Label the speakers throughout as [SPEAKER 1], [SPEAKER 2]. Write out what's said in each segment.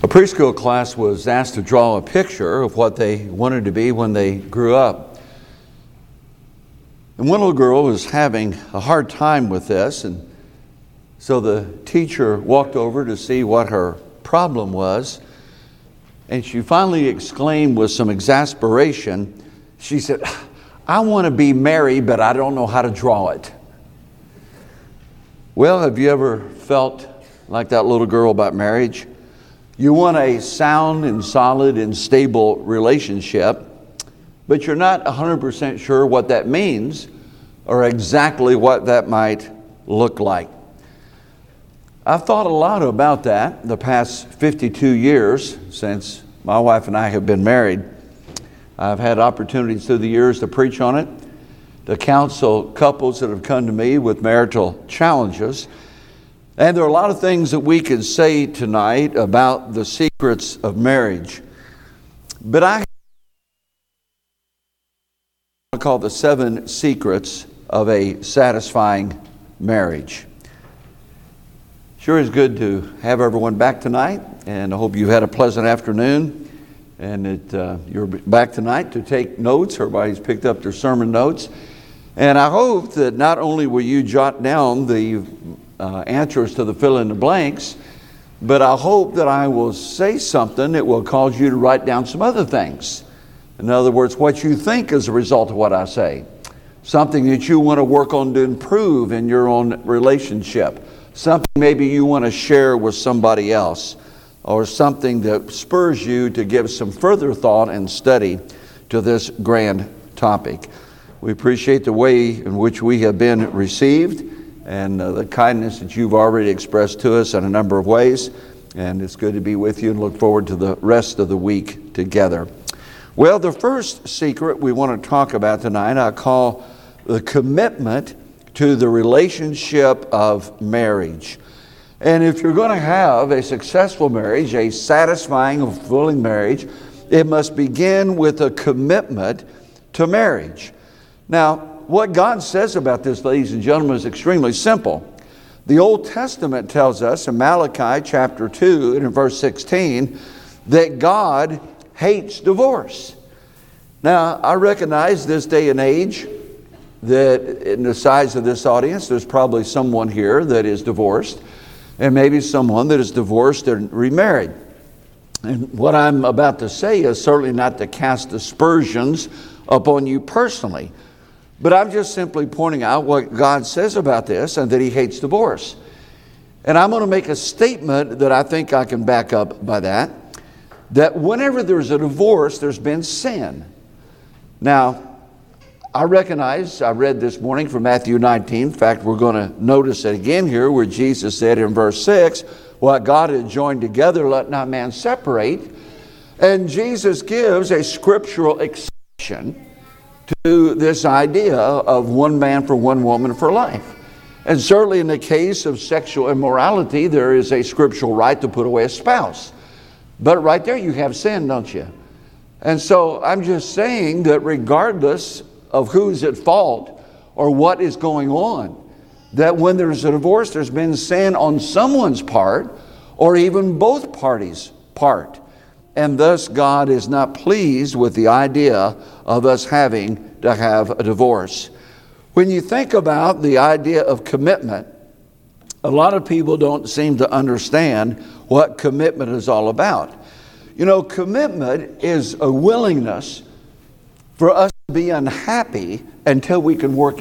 [SPEAKER 1] A preschool class was asked to draw a picture of what they wanted to be when they grew up. And one little girl was having a hard time with this, and so the teacher walked over to see what her problem was, and she finally exclaimed with some exasperation, she said, "I want to be Mary, but I don't know how to draw it." Well, have you ever felt like that little girl about marriage? You want a sound and solid and stable relationship, but you're not 100% sure what that means or exactly what that might look like. I've thought a lot about that the past 52 years since my wife and I have been married. I've had opportunities through the years to preach on it, to counsel couples that have come to me with marital challenges. And there are a lot of things that we could say tonight about the secrets of marriage. But I call the 7 secrets of a satisfying marriage. Sure is good to have everyone back tonight, and I hope you had a pleasant afternoon, and that you're back tonight to take notes. Everybody's picked up their sermon notes. And I hope that not only will you jot down the answers to the fill in the blanks, but I hope that I will say something that will cause you to write down some other things. In other words, what you think as a result of what I say. Something that you want to work on to improve in your own relationship. Something maybe you want to share with somebody else. Or something that spurs you to give some further thought and study to this grand topic. We appreciate the way in which we have been received and the kindness that you've already expressed to us in a number of ways. And it's good to be with you and look forward to the rest of the week together. Well, the first secret we want to talk about tonight, I call the commitment to the relationship of marriage. And if you're going to have a successful marriage, a satisfying and fulfilling marriage, it must begin with a commitment to marriage. Now, what God says about this, ladies and gentlemen, is extremely simple. The Old Testament tells us in Malachi chapter 2 and in verse 16 that God hates divorce. Now, I recognize this day and age that in the size of this audience, there's probably someone here that is divorced and maybe someone that is divorced and remarried. And what I'm about to say is certainly not to cast aspersions upon you personally. But I'm just simply pointing out what God says about this and that He hates divorce. And I'm going to make a statement that I think I can back up by that whenever there's a divorce, there's been sin. Now, I recognize, I read this morning from Matthew 19. In fact, we're going to notice it again here where Jesus said in verse 6, what God had joined together, let not man separate. And Jesus gives a scriptural exception to this idea of one man for one woman for life. And certainly in the case of sexual immorality, there is a scriptural right to put away a spouse. But right there you have sin, don't you? And so I'm just saying that regardless of who's at fault or what is going on, that when there's a divorce, there's been sin on someone's part or even both parties' part. And thus God is not pleased with the idea of us having to have a divorce. When you think about the idea of commitment, a lot of people don't seem to understand what commitment is all about. You know, commitment is a willingness for us to be unhappy until we can work.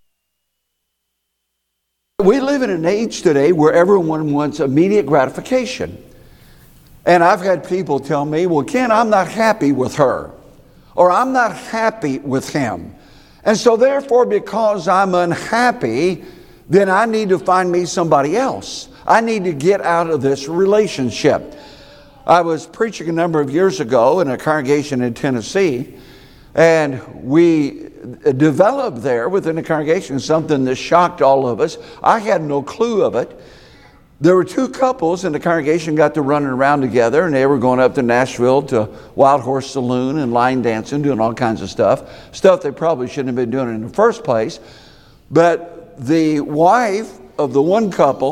[SPEAKER 1] We live in an age today where everyone wants immediate gratification. And I've had people tell me, well, Ken, I'm not happy with her. Or I'm not happy with him. And so therefore, because I'm unhappy, then I need to find me somebody else. I need to get out of this relationship. I was preaching a number of years ago in a congregation in Tennessee, and we developed there within the congregation something that shocked all of us. I had no clue of it. There were 2 couples in the congregation got to running around together, and they were going up to Nashville to Wild Horse Saloon and line dancing, doing all kinds of stuff they probably shouldn't have been doing in the first place. But the wife of the one couple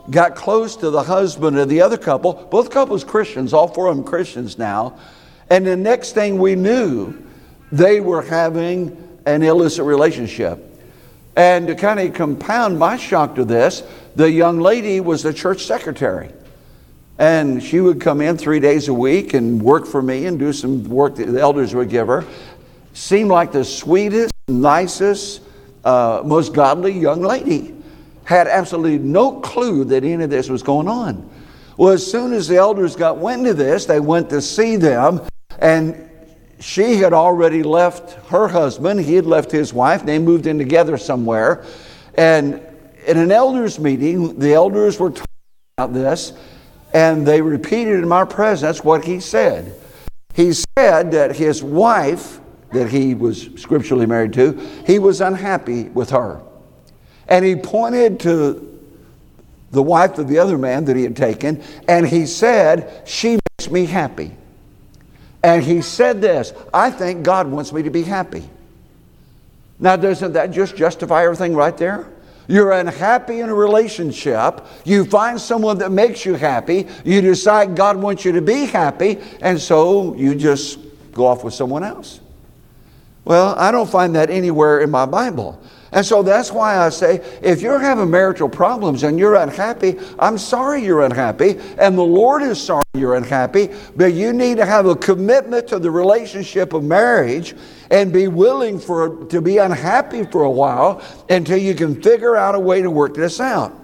[SPEAKER 1] got close to the husband of the other couple. Both couples Christians, all four of them Christians now. And the next thing we knew, they were having an illicit relationship. And to kind of compound my shock to this, the young lady was the church secretary. And she would come in 3 days a week and work for me and do some work that the elders would give her. Seemed like the sweetest, nicest, most godly young lady. Had absolutely no clue that any of this was going on. Well, as soon as the elders got wind of this, they went to see them, and she had already left her husband. He had left his wife. They moved in together somewhere. And in an elders meeting, the elders were talking about this, and they repeated in my presence what he said. He said that his wife, that he was scripturally married to, he was unhappy with her. And he pointed to the wife of the other man that he had taken, and he said, "She makes me happy." And he said this, "I think God wants me to be happy." Now, doesn't that just justify everything right there? You're unhappy in a relationship. You find someone that makes you happy. You decide God wants you to be happy, and so you just go off with someone else. Well, I don't find that anywhere in my Bible. And so that's why I say, if you're having marital problems and you're unhappy, I'm sorry you're unhappy, and the Lord is sorry you're unhappy, but you need to have a commitment to the relationship of marriage and be willing to be unhappy for a while until you can figure out a way to work this out.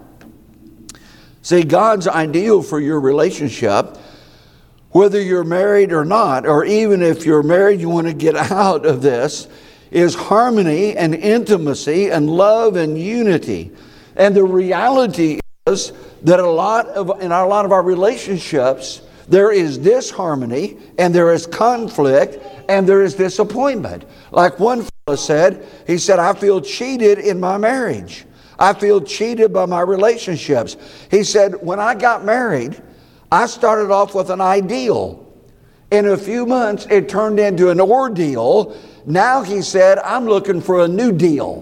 [SPEAKER 1] See, God's ideal for your relationship, whether you're married or not, or even if you're married, you want to get out of this, is harmony and intimacy and love and unity. And the reality is that in a lot of our relationships, there is disharmony and there is conflict and there is disappointment. Like one fellow said, he said, "I feel cheated in my marriage. I feel cheated by my relationships." He said, "When I got married, I started off with an ideal. In a few months, it turned into an ordeal. Now," he said, "I'm looking for a new deal."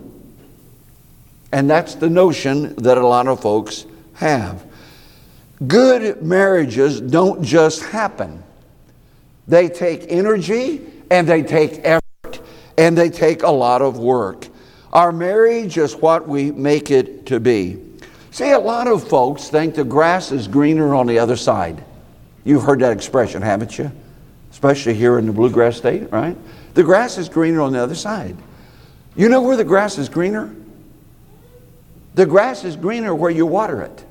[SPEAKER 1] And that's the notion that a lot of folks have. Good marriages don't just happen. They take energy, and they take effort, and they take a lot of work. Our marriage is what we make it to be. See, a lot of folks think the grass is greener on the other side. You've heard that expression, haven't you? Especially here in the Bluegrass State, right? The grass is greener on the other side. You know where the grass is greener? The grass is greener where you water it.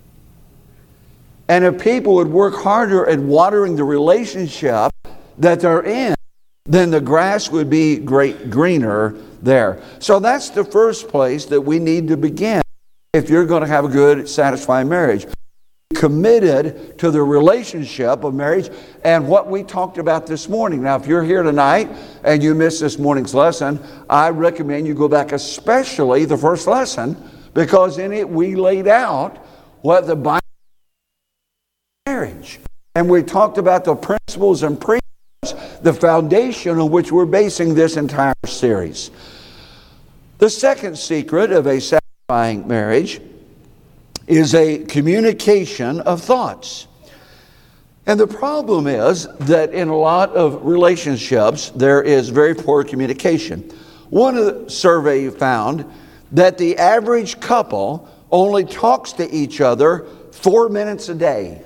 [SPEAKER 1] And if people would work harder at watering the relationship that they're in, then the grass would be greener there. So that's the first place that we need to begin if you're going to have a good, satisfying marriage. Committed to the relationship of marriage and what we talked about this morning. Now, if you're here tonight and you missed this morning's lesson, I recommend you go back, especially the first lesson, because in it we laid out what the Bible is marriage. And we talked about the principles and precepts, the foundation on which we're basing this entire series. The second secret of a satisfying marriage is a communication of thoughts. And the problem is that in a lot of relationships, there is very poor communication. One of the survey found that the average couple only talks to each other 4 minutes a day.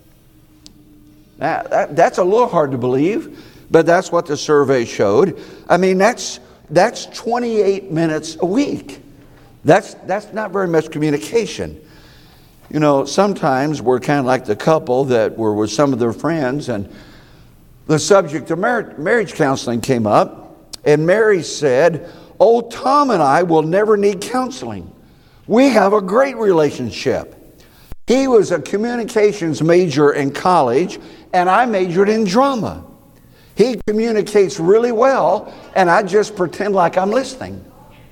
[SPEAKER 1] Now, that's a little hard to believe, but that's what the survey showed. I mean, that's 28 minutes a week. That's not very much communication. You know, sometimes we're kind of like the couple that were with some of their friends, and the subject of marriage counseling came up, and Mary said, "Oh, Tom and I will never need counseling. We have a great relationship. He was a communications major in college, and I majored in drama. He communicates really well, and I just pretend like I'm listening."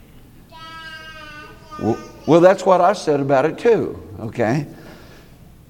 [SPEAKER 1] Well, that's what I said about it too, okay?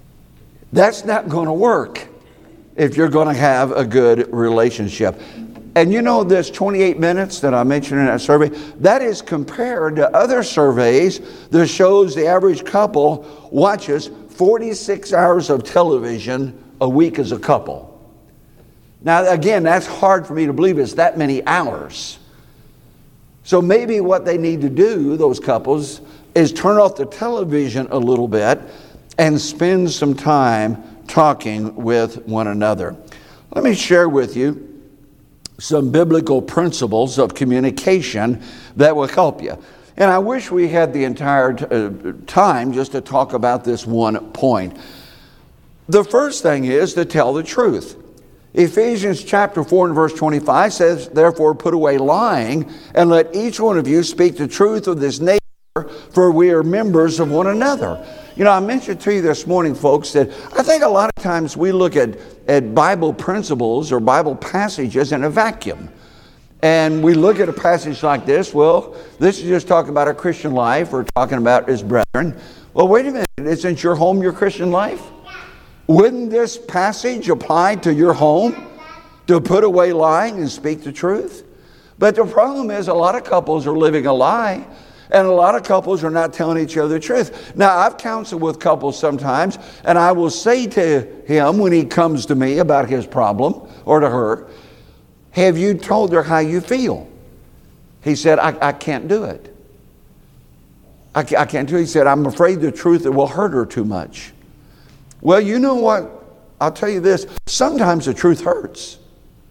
[SPEAKER 1] That's not going to work if you're going to have a good relationship. And you know this 28 minutes that I mentioned in that survey, that is compared to other surveys that shows the average couple watches 46 hours of television a week as a couple. Now again, that's hard for me to believe it's that many hours. So maybe what they need to do, those couples, is turn off the television a little bit and spend some time talking with one another. Let me share with you some biblical principles of communication that will help you. And I wish we had the entire time just to talk about this one point. The first thing is to tell the truth. Ephesians chapter 4 and verse 25 says, "Therefore put away lying, and let each one of you speak the truth with his neighbor, for we are members of one another." You know, I mentioned to you this morning, folks, that I think a lot of times we look at Bible principles or Bible passages in a vacuum. And we look at a passage like this, well, this is just talking about our Christian life or talking about his brethren. Well, wait a minute, isn't your home your Christian life? Wouldn't this passage apply to your home to put away lying and speak the truth? But the problem is a lot of couples are living a lie, and a lot of couples are not telling each other the truth. Now, I've counseled with couples sometimes, and I will say to him when he comes to me about his problem, or to her, "Have you told her how you feel?" He said, I can't do it. I can't do it. He said, "I'm afraid the truth will hurt her too much." Well, you know what? I'll tell you this. Sometimes the truth hurts.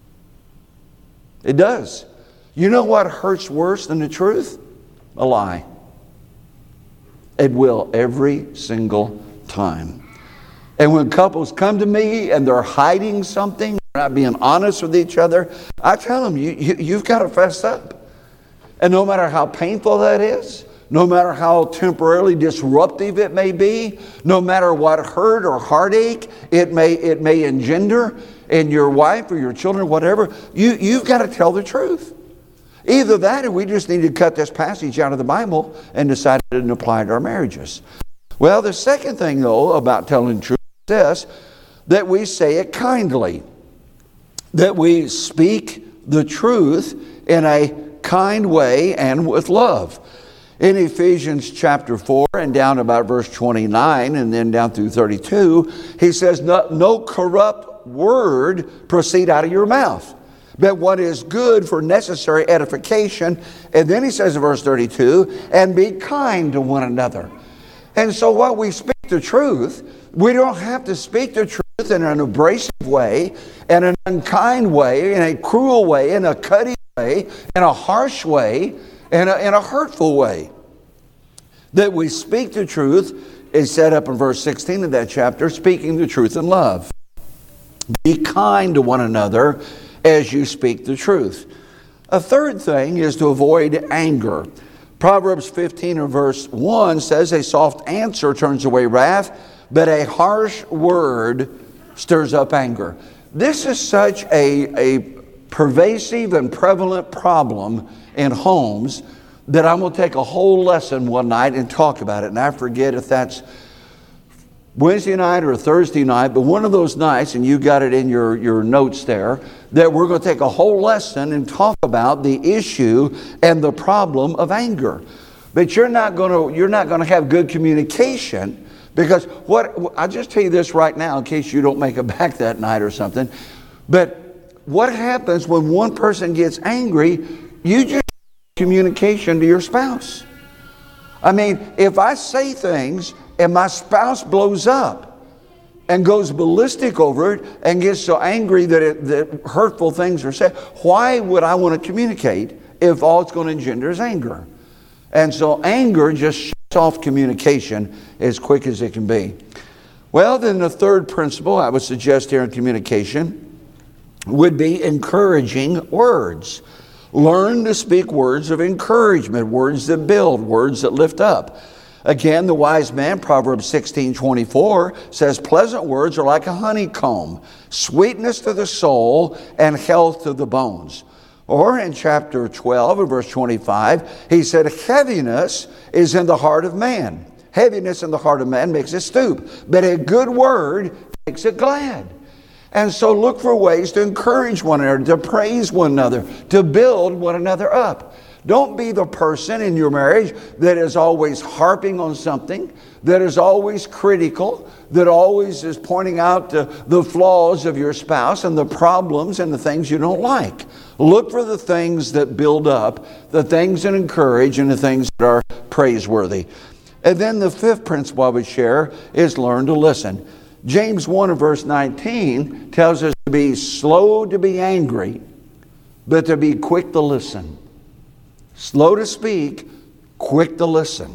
[SPEAKER 1] It does. You know what hurts worse than the truth? A lie. It will every single time. And when couples come to me and they're hiding something, they're not being honest with each other, I tell them, you've got to fess up. And no matter how painful that is, no matter how temporarily disruptive it may be, no matter what hurt or heartache it may engender in your wife or your children, whatever, you've got to tell the truth. Either that or we just need to cut this passage out of the Bible and decide it and apply it to our marriages. Well, the second thing, though, about telling the truth is this, that we say it kindly, that we speak the truth in a kind way and with love. In Ephesians chapter 4 and down about verse 29 and then down through 32, he says, no corrupt word proceed out of your mouth, but what is good for necessary edification. And then he says in verse 32, and be kind to one another. And so while we speak the truth, we don't have to speak the truth in an abrasive way, in an unkind way, in a cruel way, in a cutting way, in a harsh way, in a hurtful way. That we speak the truth is set up in verse 16 of that chapter, speaking the truth in love. Be kind to one another as you speak the truth. A third thing is to avoid anger. Proverbs 15 and verse 1 says, a soft answer turns away wrath, but a harsh word stirs up anger. This is such a pervasive and prevalent problem in homes that I'm going to take a whole lesson one night and talk about it. And I forget if that's Wednesday night or Thursday night, but one of those nights, and you got it in your notes there, that we're going to take a whole lesson and talk about the issue and the problem of anger. But you're not going to have good communication, because I'll just tell you this right now in case you don't make it back that night or something. But what happens when one person gets angry, you just communication to your spouse. I mean, if I say things and my spouse blows up and goes ballistic over it and gets so angry that hurtful things are said, why would I want to communicate if all it's going to engender is anger? And so anger just shuts off communication as quick as it can be. Well, then the third principle I would suggest here in communication would be encouraging words. Learn to speak words of encouragement, words that build, words that lift up. Again, the wise man, Proverbs 16:24, says, pleasant words are like a honeycomb, sweetness to the soul and health to the bones. Or in chapter 12, and verse 25, he said, heaviness is in the heart of man. Heaviness in the heart of man makes it stoop, but a good word makes it glad. And so look for ways to encourage one another, to praise one another, to build one another up. Don't be the person in your marriage that is always harping on something, that is always critical, that always is pointing out the flaws of your spouse and the problems and the things you don't like. Look for the things that build up, the things that encourage, and the things that are praiseworthy. And then the fifth principle I would share is learn to listen. James 1 and verse 19 tells us to be slow to be angry, but to be quick to listen. Slow to speak, quick to listen.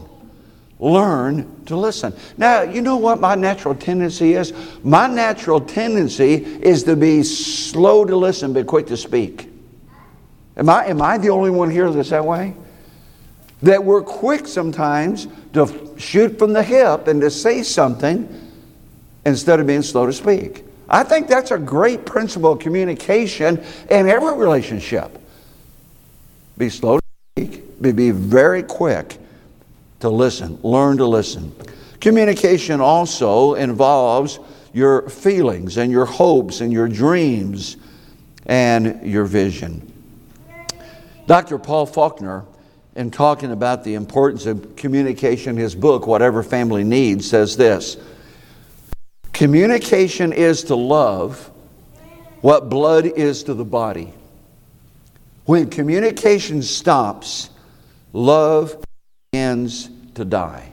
[SPEAKER 1] Learn to listen. Now, you know what my natural tendency is? My natural tendency is to be slow to listen, but quick to speak. Am I the only one here that's that way? That we're quick sometimes to shoot from the hip and to say something instead of being slow to speak. I think that's a great principle of communication in every relationship. Be slow to speak, be very quick to listen. Learn to listen. Communication also involves your feelings and your hopes and your dreams and your vision. Dr. Paul Faulkner, in talking about the importance of communication in his book, Whatever Family Needs, says this: communication is to love what blood is to the body. When communication stops, love begins to die.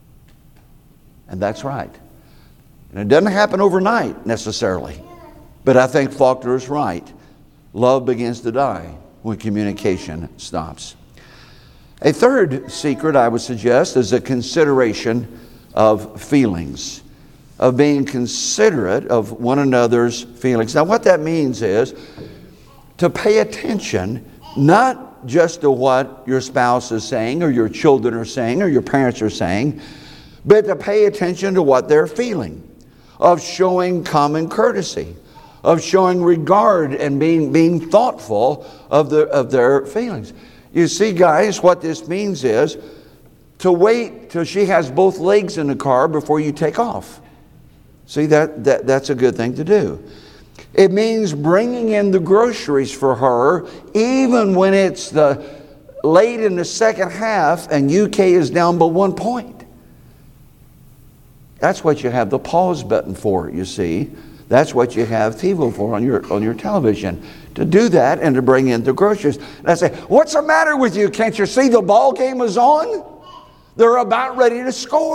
[SPEAKER 1] And that's right. And it doesn't happen overnight necessarily. But I think Faulkner is right. Love begins to die when communication stops. A third secret I would suggest is a consideration of feelings, of being considerate of one another's feelings. Now what that means is to pay attention not just to what your spouse is saying or your children are saying or your parents are saying, but to pay attention to what they're feeling, of showing common courtesy, of showing regard and being thoughtful of their feelings. You see, guys, what this means is to wait till she has both legs in the car before you take off. See, that's a good thing to do. It means bringing in the groceries for her even when it's late in the second half and UK is down by 1 point. That's what you have the pause button for, you see. That's what you have TiVo for on your television. To do that and to bring in the groceries. And I say, what's the matter with you? Can't you see the ball game is on? They're about ready to score.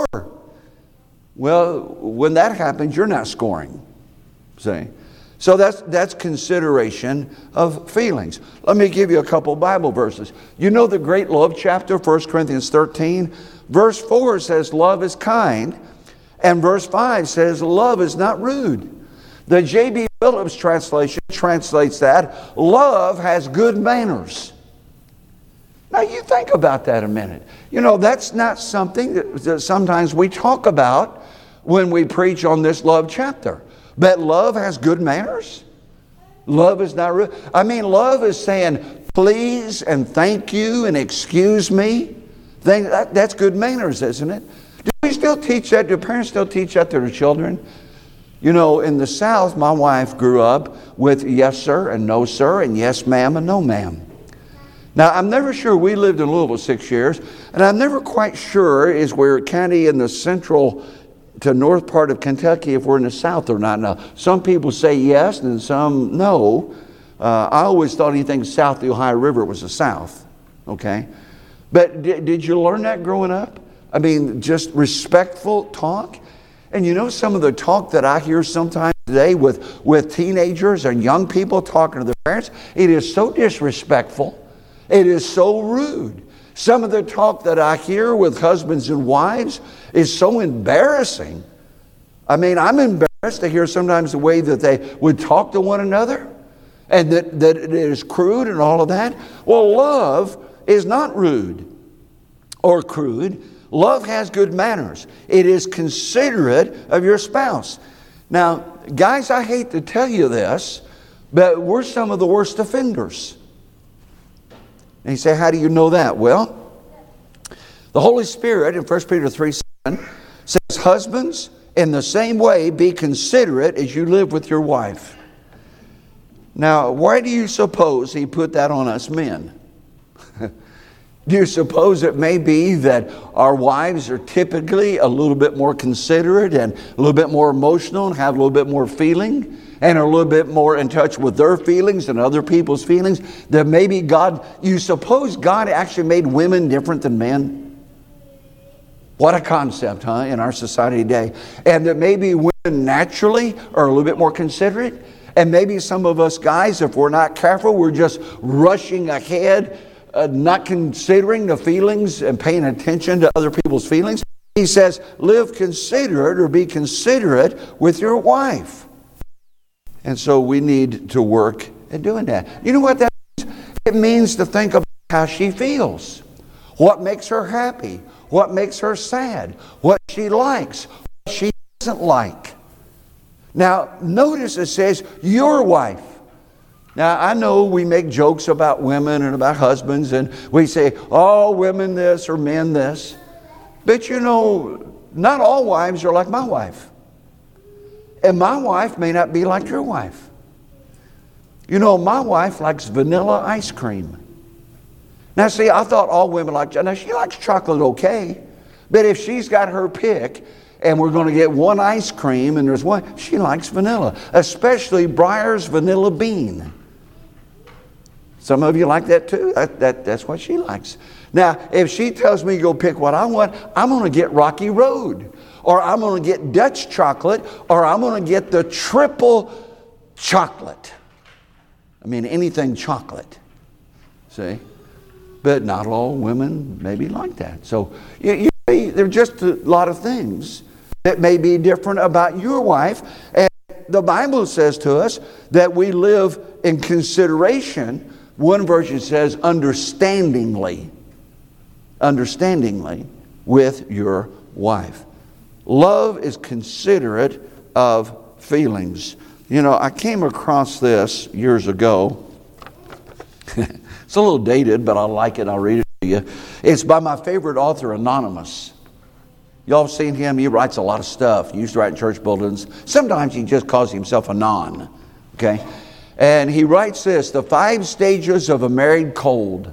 [SPEAKER 1] Well, when that happens, you're not scoring. See? So that's consideration of feelings. Let me give you a couple Bible verses. You know the great love chapter, 1 Corinthians 13? Verse 4 says love is kind. And verse 5 says love is not rude. The J.B. Phillips translation translates that, love has good manners. Now you think about that a minute. You know, that's not something that sometimes we talk about when we preach on this love chapter. But love has good manners. Love is not rude. I mean, love is saying please and thank you and excuse me. That's good manners, isn't it? Do we still teach that? Do parents still teach that to their children? You know, in the South, my wife grew up with yes, sir, and no, sir, and yes, ma'am, and no, ma'am. Now, I'm never sure. We lived in Louisville 6 years, and I'm never quite sure is we're kind of in the central to north part of Kentucky if we're in the South or not. Now, some people say yes, and some no. I always thought anything south of the Ohio River was the South, okay? But did you learn that growing up? I mean, just respectful talk. And you know some of the talk that I hear sometimes today with teenagers and young people talking to their parents, it is so disrespectful. It is so rude. Some of the talk that I hear with husbands and wives is so embarrassing. I mean, I'm embarrassed to hear sometimes the way that they would talk to one another and that it is crude and all of that. Well, love is not rude or crude. Love has good manners. It is considerate of your spouse. Now, guys, I hate to tell you this, but we're some of the worst offenders. And you say, how do you know that? Well, the Holy Spirit in 1 Peter 3:7 says, husbands, in the same way, be considerate as you live with your wife. Now, why do you suppose he put that on us men? Do you suppose it may be that our wives are typically a little bit more considerate and a little bit more emotional and have a little bit more feeling and are a little bit more in touch with their feelings and other people's feelings? That maybe you suppose God actually made women different than men? What a concept, huh, in our society today. And that maybe women naturally are a little bit more considerate. And maybe some of us guys, if we're not careful, we're just rushing ahead, not considering the feelings and paying attention to other people's feelings. He says, live considerate or be considerate with your wife. And so we need to work at doing that. You know what that means? It means to think about how she feels. What makes her happy? What makes her sad? What she likes? What she doesn't like? Now, notice it says, your wife. Now, I know we make jokes about women and about husbands, and we say, oh, women this or men this. But you know, not all wives are like my wife. And my wife may not be like your wife. You know, my wife likes vanilla ice cream. Now, see, I thought all women like, now she likes chocolate okay, but if she's got her pick, and we're going to get one ice cream, and there's one, she likes vanilla, especially Breyer's Vanilla Bean. Some of you like that too. That's what she likes. Now, if she tells me to go pick what I want, I'm going to get Rocky Road, or I'm going to get Dutch chocolate, or I'm going to get the triple chocolate. I mean, anything chocolate. See? But not all women may be like that. So there are just a lot of things that may be different about your wife. And the Bible says to us that we live in consideration. One version says understandingly with your wife. Love is considerate of feelings. You know, I came across this years ago. It's a little dated, but I like it. I'll read it to you. It's by my favorite author, Anonymous. Y'all seen him? He writes a lot of stuff. He used to write in church bulletins. Sometimes he just calls himself Anon. Okay? And he writes this, the 5 stages of a married cold.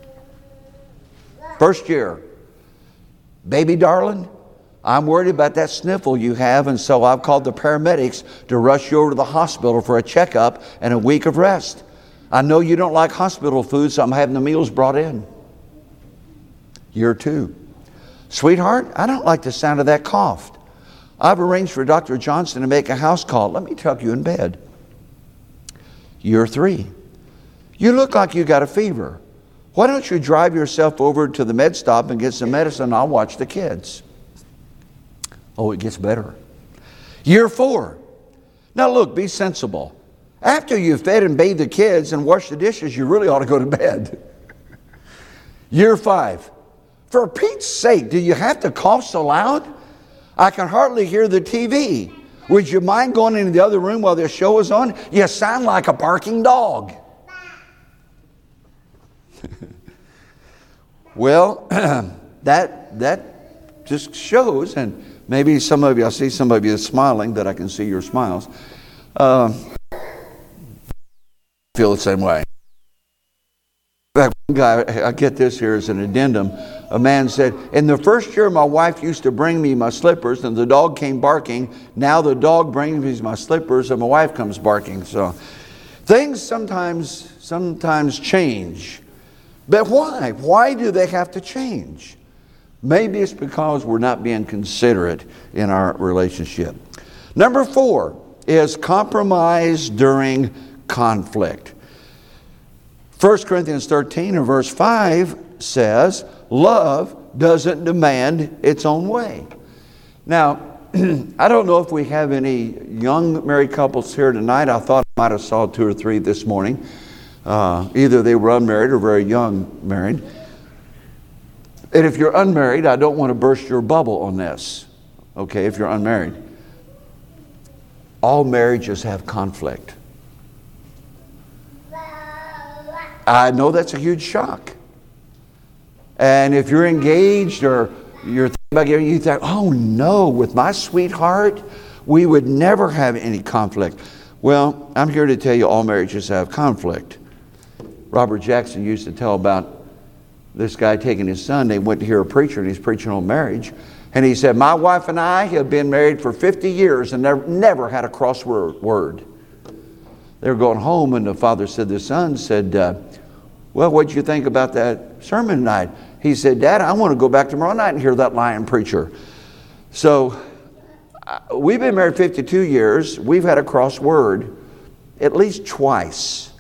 [SPEAKER 1] First year, baby darling, I'm worried about that sniffle you have, and so I've called the paramedics to rush you over to the hospital for a checkup and a week of rest. I know you don't like hospital food, so I'm having the meals brought in. Year 2. Sweetheart, I don't like the sound of that cough. I've arranged for Dr. Johnson to make a house call. Let me tuck you in bed. Year 3. You look like you got a fever. Why don't you drive yourself over to the med stop and get some medicine? I'll watch the kids. Oh, it gets better. Year 4. Now look, be sensible. After you've fed and bathed the kids and washed the dishes, you really ought to go to bed. Year 5. For Pete's sake, do you have to cough so loud? I can hardly hear the TV. Would you mind going into the other room while the show is on? You sound like a barking dog. Well, that just shows, and maybe some of you, I see some of you smiling, that I can see your smiles. Feel the same way. In fact, one guy, I get this here as an addendum. A man said, in the first year my wife used to bring me my slippers and the dog came barking. Now the dog brings me my slippers and my wife comes barking. So things sometimes change. But why? Why do they have to change? Maybe it's because we're not being considerate in our relationship. Number 4 is compromise during conflict. 1 Corinthians 13 and verse 5 says, love doesn't demand its own way. Now, I don't know if we have any young married couples here tonight. I thought I might have saw 2 or 3 this morning. Either they were unmarried or very young married. And if you're unmarried, I don't want to burst your bubble on this. Okay, if you're unmarried. All marriages have conflict. I know that's a huge shock. And if you're engaged or you're thinking about getting, you think, oh no, with my sweetheart, we would never have any conflict. Well, I'm here to tell you all marriages have conflict. Robert Jackson used to tell about this guy taking his son. They went to hear a preacher, and he's preaching on marriage. And he said, my wife and I have been married for 50 years and never had a cross word. They were going home, and the father said to the son, well, what did you think about that sermon tonight? He said, Dad, I want to go back tomorrow night and hear that lying preacher. So we've been married 52 years. We've had a cross word at least twice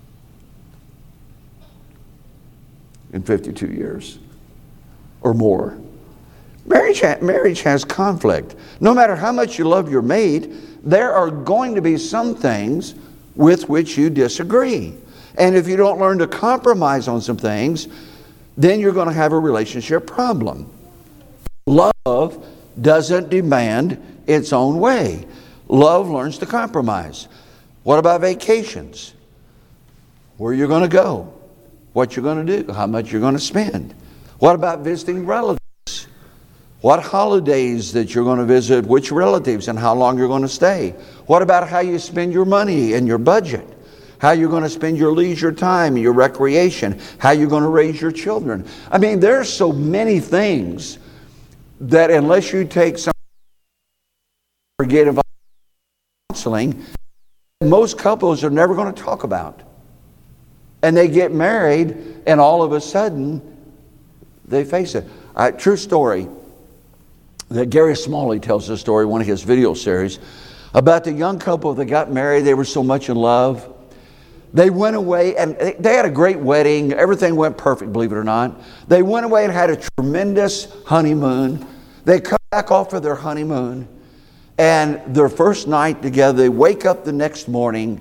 [SPEAKER 1] in 52 years or more. Marriage has conflict. No matter how much you love your mate, there are going to be some things with which you disagree. And if you don't learn to compromise on some things, then you're going to have a relationship problem. Love doesn't demand its own way. Love learns to compromise. What about vacations? Where you're going to go, what you're going to do, how much you're going to spend. What about visiting relatives? What holidays that you're going to visit, which relatives, and how long you're going to stay. What about how you spend your money and your budget? How you're going to spend your leisure time, your recreation, how you're going to raise your children. I mean, there's so many things that unless you take some forget counseling, most couples are never going to talk about. And they get married, and all of a sudden, they face it. True story. That Gary Smalley tells the story, one of his video series, about the young couple that got married. They were so much in love. They went away, and they had a great wedding. Everything went perfect, believe it or not. They went away and had a tremendous honeymoon. They come back off of their honeymoon, and their first night together, they wake up the next morning.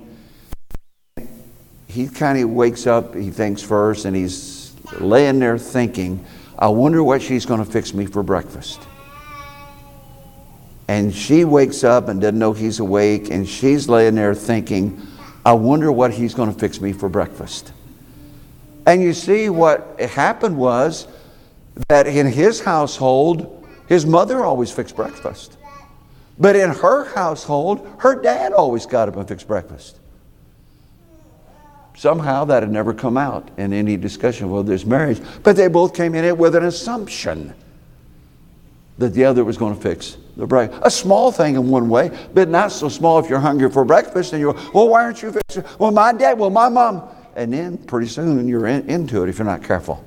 [SPEAKER 1] He kind of wakes up, he thinks first, and he's laying there thinking, I wonder what she's going to fix me for breakfast. And she wakes up and doesn't know he's awake, and she's laying there thinking, I wonder what he's going to fix me for breakfast. And you see, what happened was that in his household, his mother always fixed breakfast. But in her household, her dad always got up and fixed breakfast. Somehow that had never come out in any discussion of whether there's marriage. But they both came in it with an assumption that the other was going to fix the breakfast. A small thing in one way, but not so small if you're hungry for breakfast and you're, well, why aren't you fixing? Well, my dad, well, my mom. And then pretty soon you're into it if you're not careful.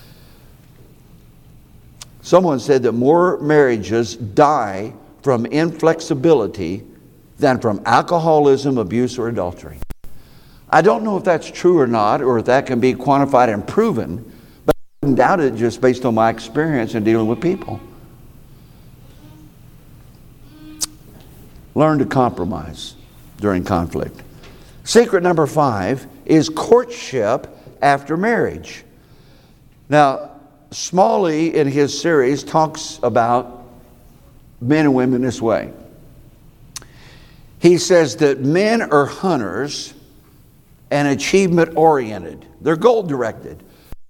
[SPEAKER 1] Someone said that more marriages die from inflexibility than from alcoholism, abuse, or adultery. I don't know if that's true or not, or if that can be quantified and proven, but I wouldn't doubt it just based on my experience in dealing with people. Learn to compromise during conflict. Secret number 5 is courtship after marriage. Now, Smalley in his series talks about men and women this way. He says that men are hunters and achievement-oriented. They're goal-directed.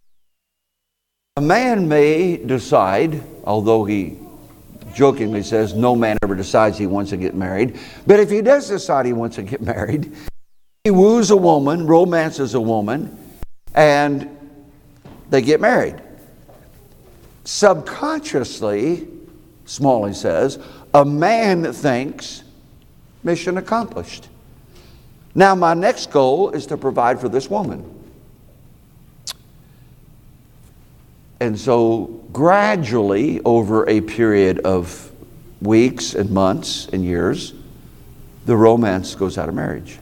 [SPEAKER 1] A man may decide, although he jokingly says no man ever decides he wants to get married, but if he does decide he wants to get married, he woos a woman, romances a woman, and they get married. Subconsciously, Smalley says, a man thinks, mission accomplished. Now my next goal is to provide for this woman. And so gradually, over a period of weeks and months and years, the romance goes out of marriage.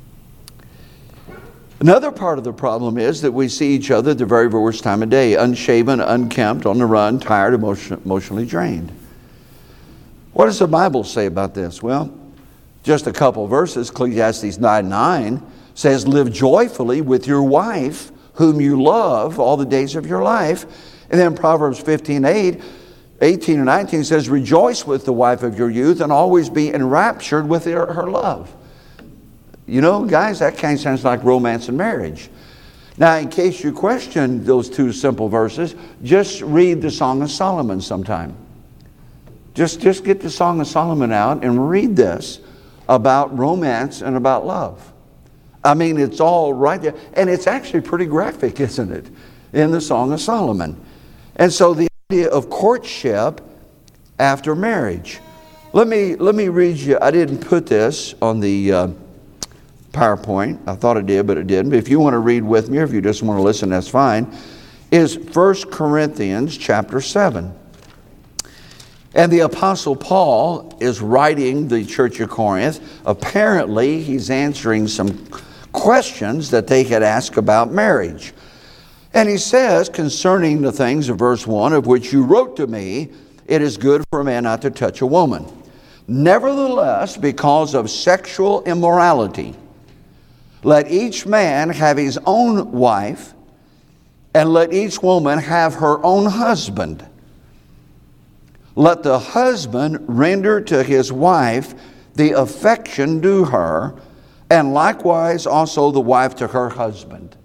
[SPEAKER 1] Another part of the problem is that we see each other at the very worst time of day, unshaven, unkempt, on the run, tired, emotionally drained. What does the Bible say about this? Well, just a couple verses. Ecclesiastes 9:9 says, live joyfully with your wife, whom you love all the days of your life. And then Proverbs 15:18 and 19 says, rejoice with the wife of your youth and always be enraptured with her love. You know, guys, that kind of sounds like romance and marriage. Now, in case you question those two simple verses, just read the Song of Solomon sometime. Just get the Song of Solomon out and read this. about romance and about love. I mean, it's all right there. And it's actually pretty graphic, isn't it, in the Song of Solomon. And so the idea of courtship after marriage. Let me read you. I didn't put this on the PowerPoint. I thought I did, but it didn't. But if you want to read with me, or if you just want to listen, that's fine. Is 1 Corinthians chapter 7. And the Apostle Paul is writing the church of Corinth. Apparently, he's answering some questions that they had asked about marriage. And he says, concerning the things of verse 1, of which you wrote to me, it is good for a man not to touch a woman. Nevertheless, because of sexual immorality, let each man have his own wife, and let each woman have her own husband. Let the husband render to his wife the affection due her, and likewise also the wife to her husband.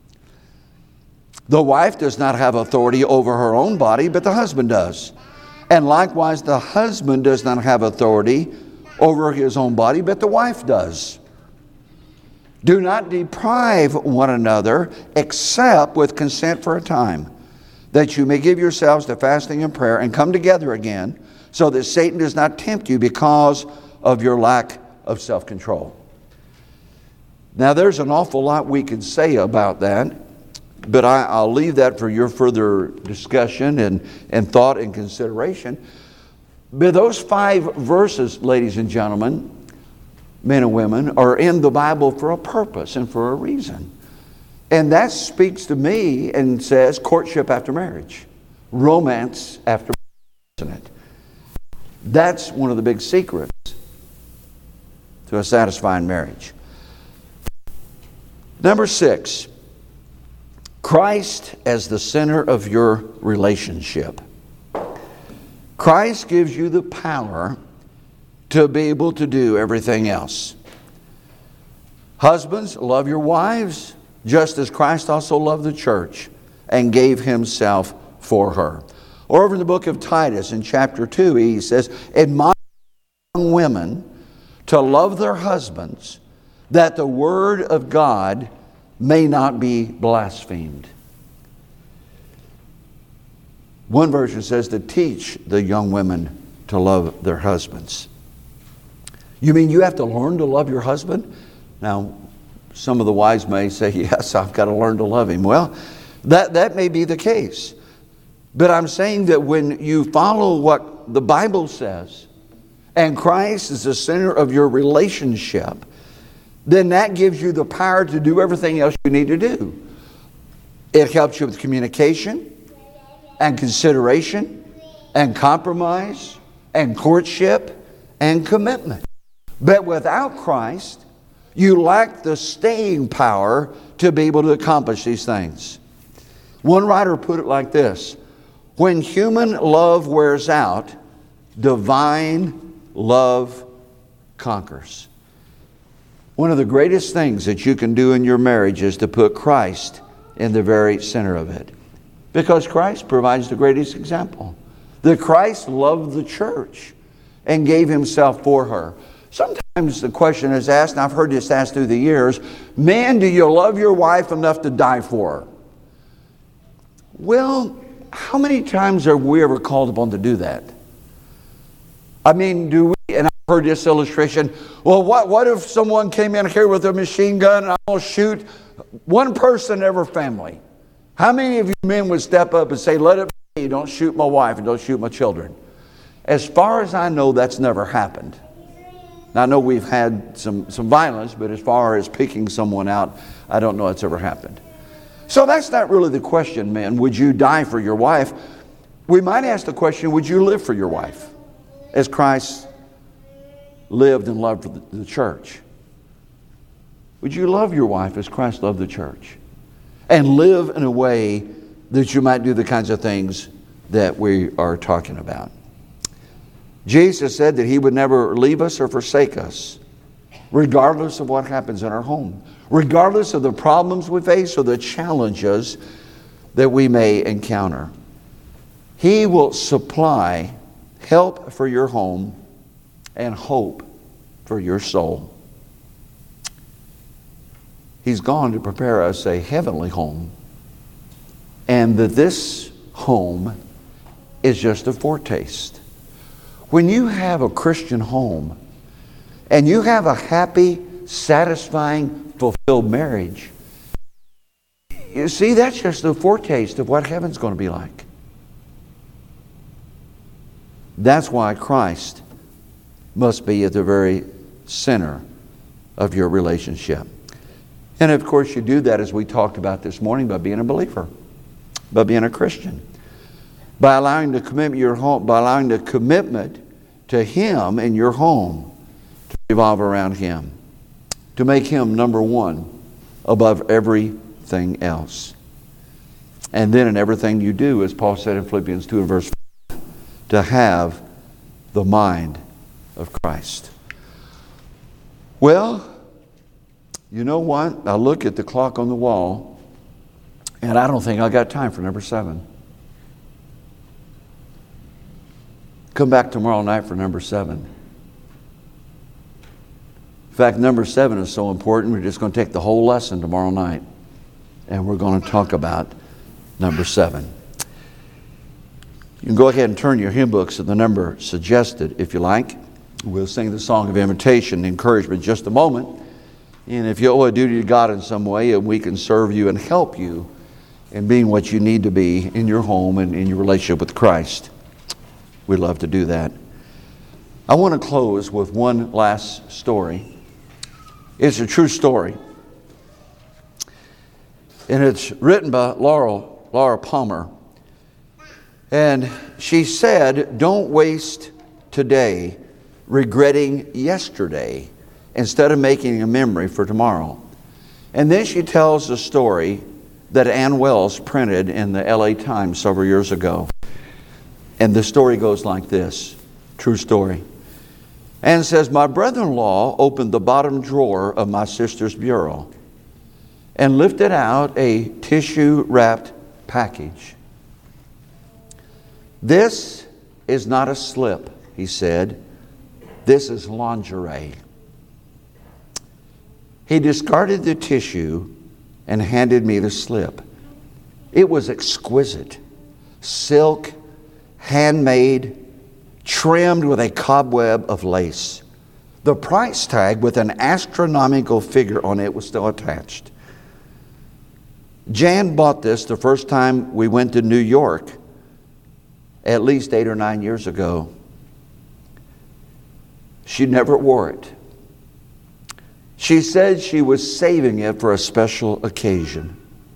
[SPEAKER 1] The wife does not have authority over her own body, but the husband does. And likewise the husband does not have authority over his own body, but the wife does. Do not deprive one another, except with consent for a time, that you may give yourselves to fasting and prayer and come together again, so that Satan does not tempt you because of your lack of self-control. Now, there's an awful lot we could say about that, but I'll leave that for your further discussion and thought and consideration. But those 5 verses, ladies and gentlemen, men and women, are in the Bible for a purpose and for a reason. And that speaks to me and says courtship after marriage, romance after marriage, isn't it? That's one of the big secrets to a satisfying marriage. Number 6, Christ as the center of your relationship. Christ gives you the power to be able to do everything else. Husbands, love your wives, just as Christ also loved the church and gave himself for her. Or over in the book of Titus in chapter 2, he says, admonish young women to love their husbands, that the word of God may not be blasphemed. One version says to teach the young women to love their husbands. You mean you have to learn to love your husband? Now, some of the wives may say, yes, I've got to learn to love him. Well, that may be the case. But I'm saying that when you follow what the Bible says, and Christ is the center of your relationship, then that gives you the power to do everything else you need to do. It helps you with communication and consideration and compromise and courtship and commitment. But without Christ, you lack the staying power to be able to accomplish these things. One writer put it like this: when human love wears out, divine love conquers. One of the greatest things that you can do in your marriage is to put Christ in the very center of it. Because Christ provides the greatest example. That Christ loved the church and gave himself for her. Sometimes the question is asked, and I've heard this asked through the years, man, do you love your wife enough to die for her? Well, how many times are we ever called upon to do that? I mean, do we, and I've heard this illustration, well, what if someone came in here with a machine gun and I'll shoot one person in every family? How many of you men would step up and say, let it be, don't shoot my wife and don't shoot my children? As far as I know, that's never happened. Now, I know we've had some violence, but as far as picking someone out, I don't know it's ever happened. So that's not really the question, men. Would you die for your wife? We might ask the question, would you live for your wife as Christ lived and loved for the church? Would you love your wife as Christ loved the church? And live in a way that you might do the kinds of things that we are talking about. Jesus said that he would never leave us or forsake us, regardless of what happens in our home, regardless of the problems we face or the challenges that we may encounter. He will supply help for your home and hope for your soul. He's gone to prepare us a heavenly home, and that this home is just a foretaste. When you have a Christian home and you have a happy, satisfying, fulfilled marriage, you see, that's just a foretaste of what heaven's going to be like. That's why Christ must be at the very center of your relationship. And of course you do that, as we talked about this morning, by being a believer, by being a Christian, by allowing the commitment your home, by allowing the commitment to Him in your home to revolve around Him, to make Him number one above everything else. And then in everything you do, as Paul said in Philippians 2 and verse 5, to have the mind of Christ. Well, you know what? I look at the clock on the wall, and I don't think I got time for number 7. Come back tomorrow night for number 7. In fact, number 7 is so important, we're just going to take the whole lesson tomorrow night, and we're going to talk about number 7. You can go ahead and turn your hymn books to the number suggested, if you like. We'll sing the song of invitation, encouragement, in just a moment. And if you owe a duty to God in some way, and we can serve you and help you in being what you need to be in your home and in your relationship with Christ, we'd love to do that. I want to close with one last story. It's a true story. And it's written by Laura Palmer. And she said, don't waste today regretting yesterday instead of making a memory for tomorrow. And then she tells a story that Ann Wells printed in the LA Times several years ago. And the story goes like this, true story. Ann says, my brother-in-law opened the bottom drawer of my sister's bureau and lifted out a tissue-wrapped package. This is not a slip, he said. This is lingerie. He discarded the tissue and handed me the slip. It was exquisite, silk, handmade, trimmed with a cobweb of lace. The price tag with an astronomical figure on it was still attached. Jan bought this the first time we went to New York, at least 8 or 9 years ago. She never wore it. She said she was saving it for a special occasion.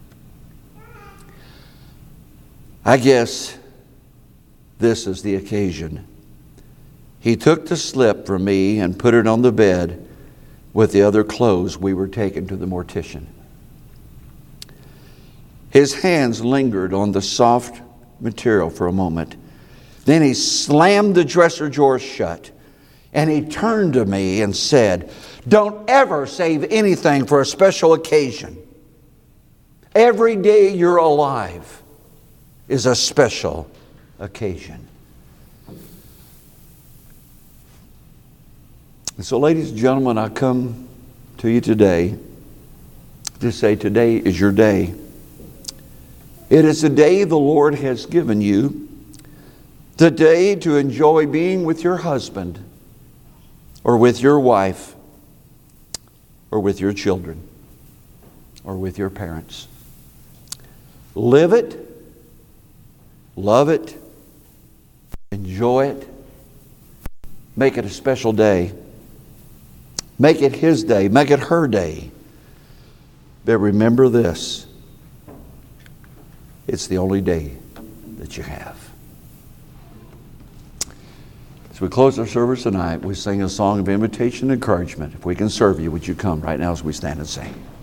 [SPEAKER 1] I guess this is the occasion. He took the slip from me and put it on the bed with the other clothes we were taking to the mortician. His hands lingered on the soft material for a moment. Then he slammed the dresser drawer shut, and he turned to me and said, don't ever save anything for a special occasion. Every day you're alive is a special occasion. And so, ladies and gentlemen, I come to you today to say today is your day. It is the day the Lord has given you, the day to enjoy being with your husband or with your wife or with your children or with your parents. Live it, love it, enjoy it, make it a special day. Make it his day, make it her day. But remember this, it's the only day that you have. As we close our service tonight, we sing a song of invitation and encouragement. If we can serve you, would you come right now as we stand and sing?